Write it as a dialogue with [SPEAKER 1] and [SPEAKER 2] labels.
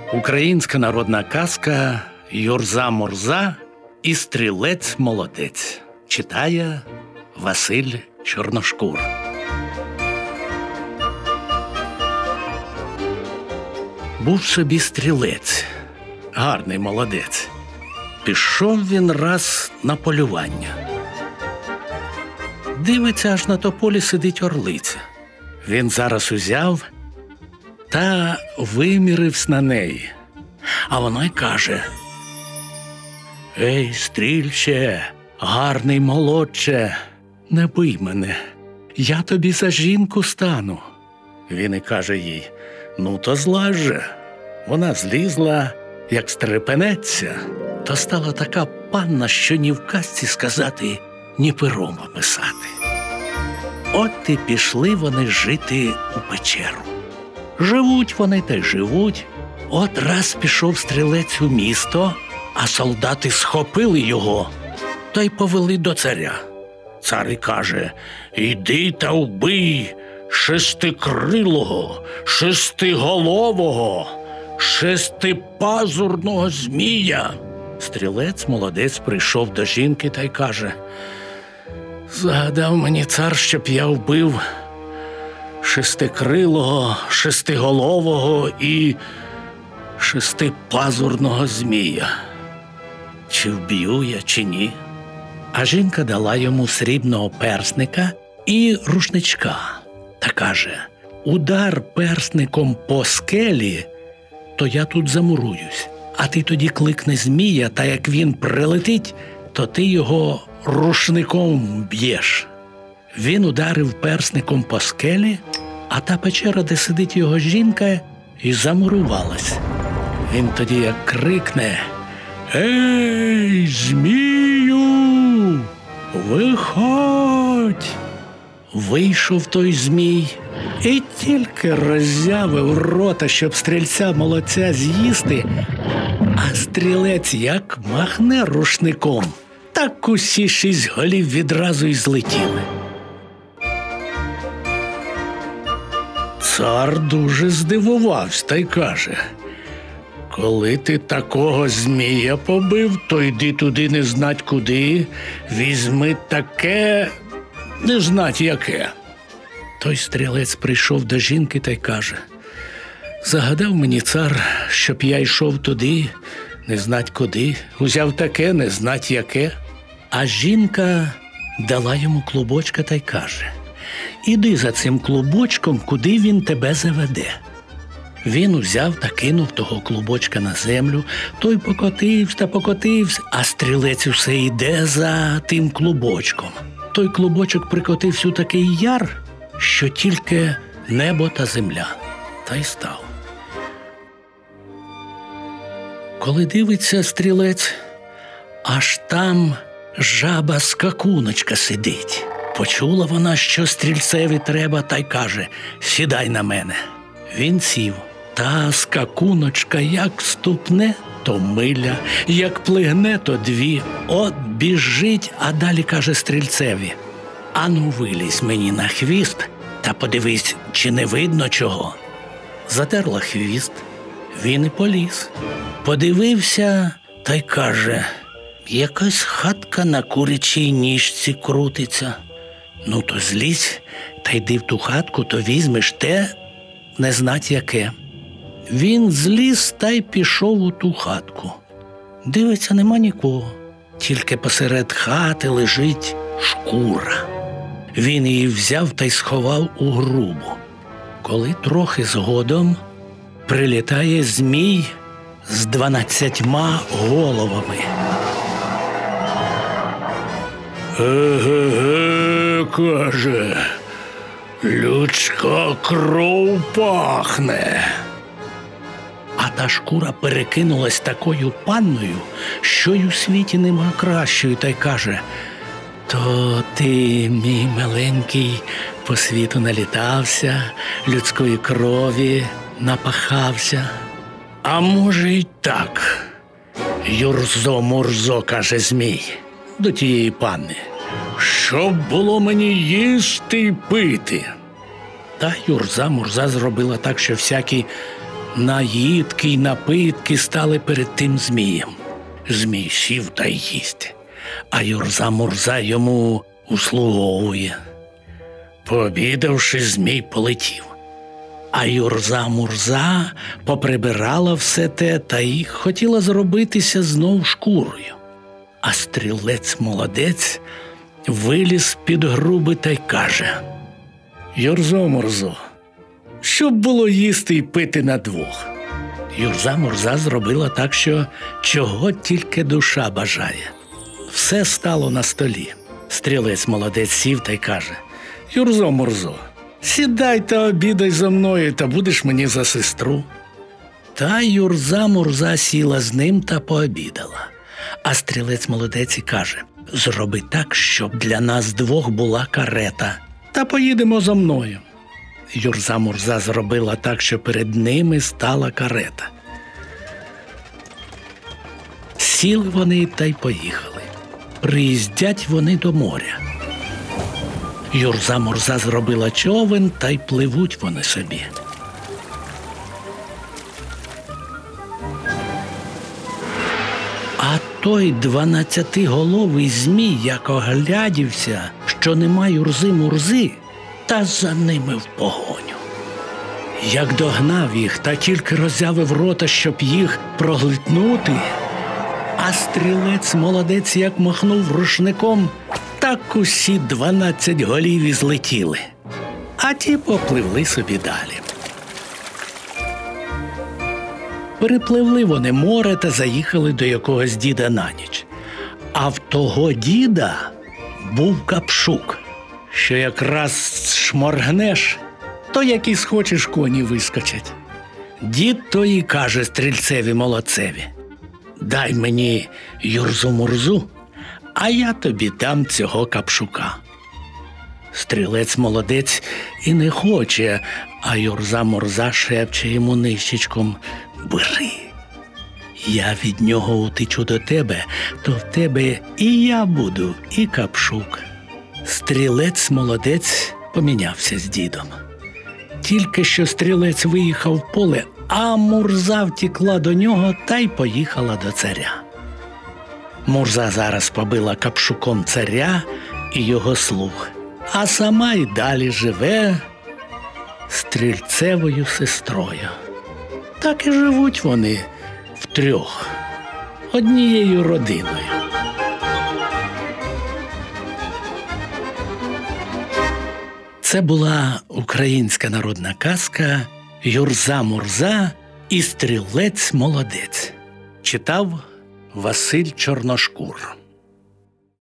[SPEAKER 1] Українська народна казка «Юрза-Мурза» і «Стрілець-молодець». Читає Василь Чорношкур. Був собі стрілець, гарний молодець. Пішов він раз на полювання. Дивиться, аж на тополі сидить орлиця. Він зараз узяв та вимірився на неї. А вона й каже: «Ей, стрільче, гарний молодче, не бий мене, я тобі за жінку стану». Він і каже їй: «Ну, то злазь же». Вона злізла, як стрепенеться, то стала така панна, що ні в казці сказати, ні пером описати. От і пішли вони жити у печеру. Живуть вони та й живуть. От раз пішов стрілець у місто, а солдати схопили його та й повели до царя. Цар і каже: «Іди та вбий шестикрилого, шестиголового, шестипазурного змія». Стрілець-молодець прийшов до жінки та й каже: «Загадав мені цар, щоб я вбив шестикрилого, шестиголового і шестипазурного змія. Чи вб'ю я, чи ні?» А жінка дала йому срібного персника і рушничка та каже: «Удар персником по скелі, то я тут замуруюсь, а ти тоді кликни змія, та як він прилетить, то ти його рушником б'єш». Він ударив персником по скелі, а та печера, де сидить його жінка, і замурувалась. Він тоді як крикне: «Ей, змію, виходь!» Вийшов той змій і тільки роззявив рота, щоб стрільця-молодця з'їсти, а стрілець як махне рушником, так усі 6 голів відразу й злетіли. Цар дуже здивувався та й каже: «Коли ти такого змія побив, то йди туди не знать куди, візьми таке не знать яке». Той стрілець прийшов до жінки та й каже: «Загадав мені цар, щоб я йшов туди не знать куди, узяв таке не знать яке». А жінка дала йому клубочка та й каже: «Іди за цим клубочком, куди він тебе заведе». Він узяв та кинув того клубочка на землю, той покотився та покотився, а стрілець усе йде за тим клубочком. Той клубочок прикотився у такий яр, що тільки небо та земля, та й став. Коли дивиться стрілець, аж там жаба-скакуночка сидить. Почула вона, що стрільцеві треба, та й каже: «Сідай на мене». Він сів. Та скакуночка як ступне, то миля, як плигне, то 2. От біжить, а далі каже стрільцеві: «Ану, вилізь мені на хвіст та подивись, чи не видно чого». Затерла хвіст, він і поліз. Подивився та й каже: «Якась хатка на курячій ніжці крутиться». «Ну, то злізь та йди в ту хатку, то візьмеш те не знать яке». Він зліз та й пішов у ту хатку. Дивиться, нема нікого, тільки посеред хати лежить шкура. Він її взяв та й сховав у грубу. Коли трохи згодом прилітає змій з 12 головами. «Еге-ге, – каже, – людська кров пахне». А та шкура перекинулась такою панною, що й у світі нема кращої, та й каже: «То ти, мій миленький, по світу налітався, людської крові напахався». «А може й так, Юрзо-Мурзо, – каже змій до тієї панни, – щоб було мені їсти й пити». Та Юрза-Мурза зробила так, що всякі Наїдки й напитки стали перед тим Змієм. Змій сів та й їсть, а Юрза-Мурза йому услуговує. Пообідавши, Змій полетів. А Юрза-Мурза поприбирала все те та й хотіла зробитися знов шкурою. А стрілець-молодець виліз під груби та й каже: «Юрзо-Мурзо, щоб було їсти й пити на двох». Юрза-Мурза зробила так, що чого тільки душа бажає. Все стало на столі. Стрілець-молодець сів та й каже: «Юрзо-Мурзо, сідай та обідай зо мною, та будеш мені за сестру». Та Юрза-Мурза сіла з ним та пообідала. А стрілець-молодець і каже: «Зроби так, щоб для нас двох була карета, та поїдемо зо мною». Юрза-Мурза зробила так, що перед ними стала карета. Сіли вони та й поїхали. Приїздять вони до моря. Юрза-Мурза зробила човен, та й пливуть вони собі. А той 12-головий Змій, як оглядівся, що нема Юрзи-Мурзи, та за ними в погоню. Як догнав їх та тільки роззявив рота, щоб їх проглитнути, а стрілець-молодець як махнув рушником, так усі 12 голів і злетіли, а ті попливли собі далі. Перепливли вони море та заїхали до якогось діда на ніч. А в того діда був капшук, що якраз шморгнеш, то які схочеш коні вискочать. Дід то і каже стрільцеві-молодцеві: «Дай мені Юрзу-Мурзу, а я тобі дам цього капшука». Стрілець-молодець і не хоче, а Юрза-Мурза шепче йому нищечком: «Бери, я від нього утечу до тебе, то в тебе і я буду, і капшук». Стрілець-молодець помінявся з дідом. Тільки що стрілець виїхав в поле, а Мурза втікла до нього та й поїхала до царя. Мурза зараз побила капшуком царя і його слуг, а сама й далі живе стрільцевою сестрою. Так і живуть вони втрьох, однією родиною. Це була українська народна казка «Юрза-Мурза і стрілець-молодець». Читав Василь Чорношкур.